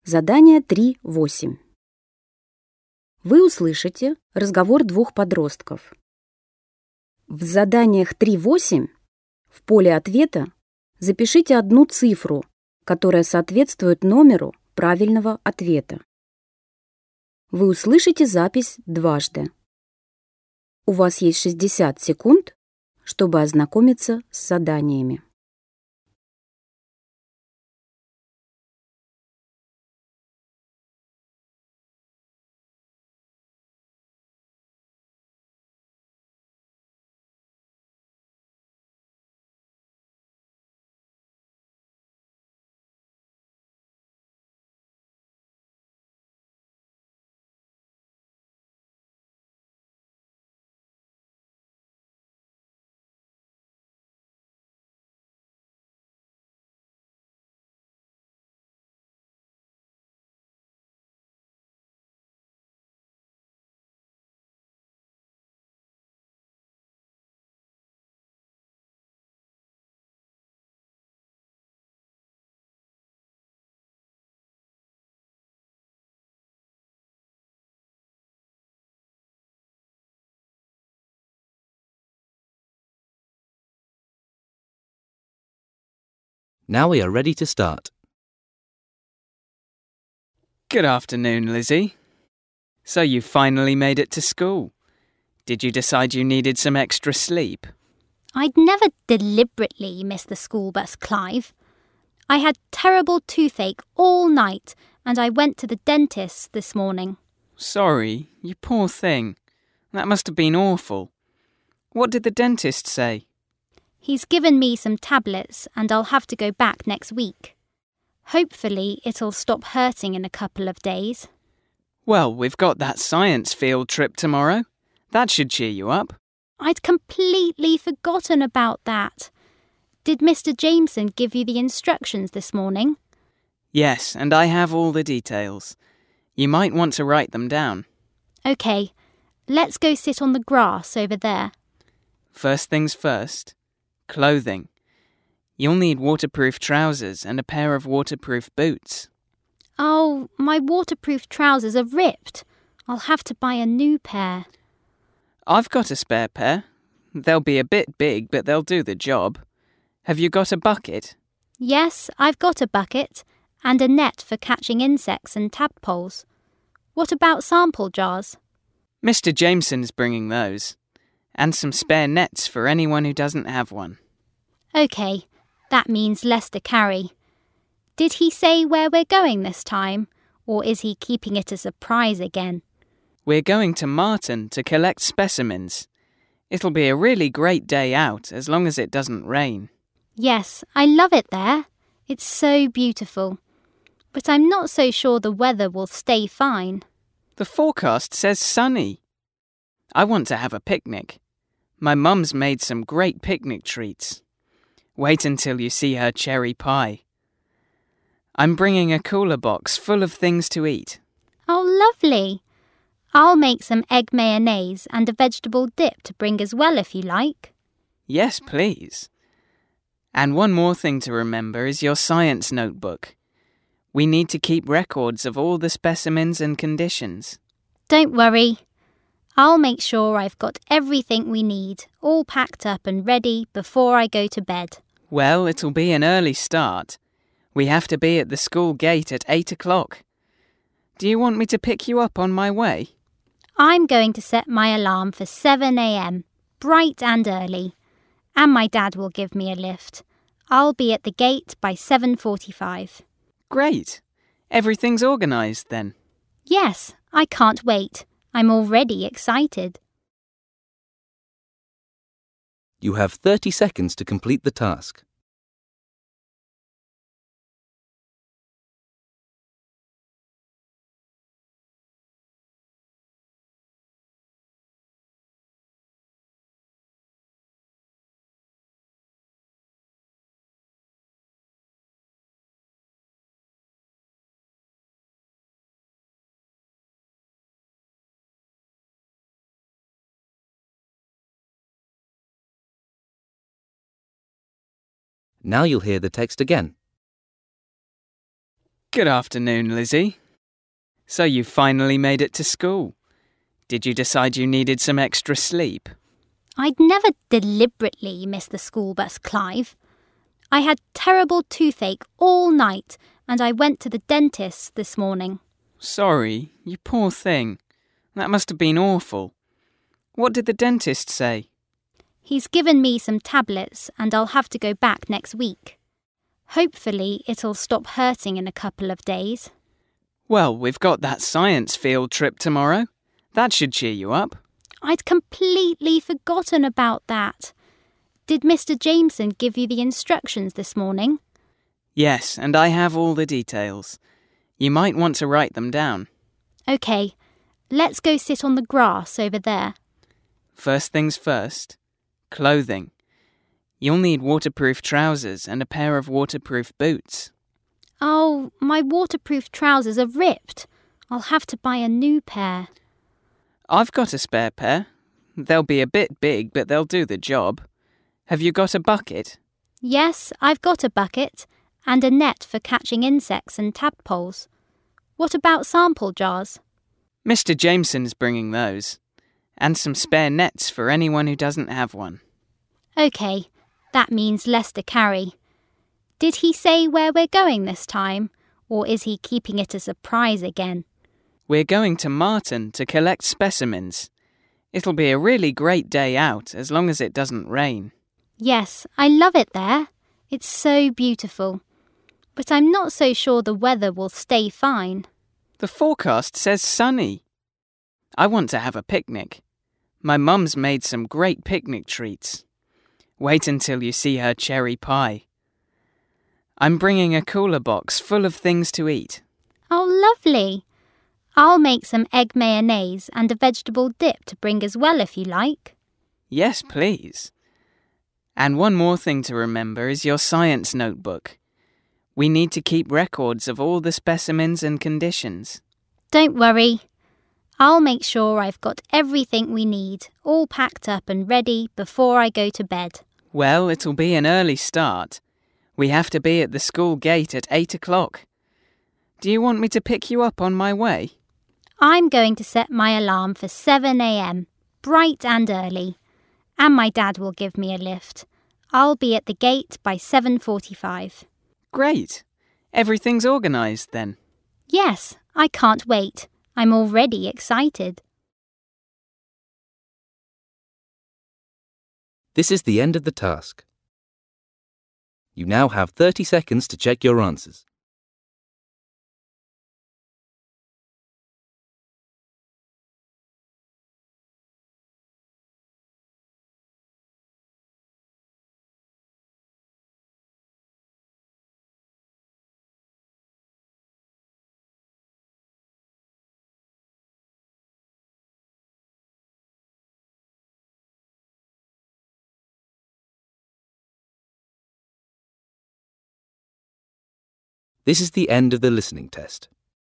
Задание 3.8. Вы услышите разговор двух подростков. В заданиях 3.8 в поле ответа запишите одну цифру, которая соответствует номеру правильного ответа. Вы услышите запись дважды. У вас есть 60 секунд, чтобы ознакомиться с заданиями. Now we are ready to start. Good afternoon, Lizzie. So you finally made it to school. Did you decide you needed some extra sleep? I'd never deliberately miss the school bus, Clive. I had terrible toothache all night and I went to the dentist's this morning. Sorry, you poor thing. That must have been awful. What did the dentist say? He's given me some tablets and I'll have to go back next week. Hopefully it'll stop hurting in a couple of days. Well, we've got that science field trip tomorrow. That should cheer you up. I'd completely forgotten about that. Did Mr. Jameson give you the instructions this morning? Yes, and I have all the details. You might want to write them down. OK, let's go sit on the grass over there. First things first. Clothing. You'll need waterproof trousers and a pair of waterproof boots. Oh, my waterproof trousers are ripped. I'll have to buy a new pair. I've got a spare pair. They'll be a bit big, but they'll do the job. Have you got a bucket? Yes, I've got a bucket and a net for catching insects and tadpoles. What about sample jars? Mr. Jameson's bringing those. And some spare nets for anyone who doesn't have one. OK, that means less to carry. Did he say where we're going this time, or is he keeping it a surprise again? We're going to Marton to collect specimens. It'll be a really great day out as long as it doesn't rain. Yes, I love it there. It's so beautiful. But I'm not so sure the weather will stay fine. The forecast says sunny. I want to have a picnic. My mum's made some great picnic treats. Wait until you see her cherry pie. I'm bringing a cooler box full of things to eat. Oh, lovely. I'll make some egg mayonnaise and a vegetable dip to bring as well if you like. Yes, please. And one more thing to remember is your science notebook. We need to keep records of all the specimens and conditions. Don't worry. I'll make sure I've got everything we need, all packed up and ready before I go to bed. Well, it'll be an early start. We have to be at the school gate at 8 o'clock. Do you want me to pick you up on my way? I'm going to set my alarm for 7 a.m, bright and early. And my dad will give me a lift. I'll be at the gate by 7:45. Great. Everything's organised then. Yes, I can't wait. I'm already excited. You have 30 seconds to complete the task. Now you'll hear the text again. Good afternoon, Lizzie. So you finally made it to school. Did you decide you needed some extra sleep? I'd never deliberately miss the school bus, Clive. I had terrible toothache all night and I went to the dentist's this morning. Sorry, you poor thing. That must have been awful. What did the dentist say? He's given me some tablets and I'll have to go back next week. Hopefully it'll stop hurting in a couple of days. Well, we've got that science field trip tomorrow. That should cheer you up. I'd completely forgotten about that. Did Mr. Jameson give you the instructions this morning? Yes, and I have all the details. You might want to write them down. OK, let's go sit on the grass over there. First things first, clothing. You'll need waterproof trousers and a pair of waterproof boots. Oh, my waterproof trousers are ripped. I'll have to buy a new pair. I've got a spare pair. They'll be a bit big, but they'll do the job. Have you got a bucket? Yes, I've got a bucket and a net for catching insects and tadpoles. What about sample jars? Mr. Jameson's bringing those. And some spare nets for anyone who doesn't have one. OK, that means less to carry. Did he say where we're going this time, or is he keeping it a surprise again? We're going to Marton to collect specimens. It'll be a really great day out as long as it doesn't rain. Yes, I love it there. It's so beautiful. But I'm not so sure the weather will stay fine. The forecast says sunny. I want to have a picnic. My mum's made some great picnic treats. Wait until you see her cherry pie. I'm bringing a cooler box full of things to eat. Oh, lovely. I'll make some egg mayonnaise and a vegetable dip to bring as well if you like. Yes, please. And one more thing to remember is your science notebook. We need to keep records of all the specimens and conditions. Don't worry. I'll make sure I've got everything we need, all packed up and ready before I go to bed. Well, it'll be an early start. We have to be at the school gate at 8 o'clock. Do you want me to pick you up on my way? I'm going to set my alarm for 7 a.m, bright and early. And my dad will give me a lift. I'll be at the gate by 7:45. Great. Everything's organised then. Yes, I can't wait. I'm already excited. This is the end of the task. You now have 30 seconds to check your answers. This is the end of the listening test.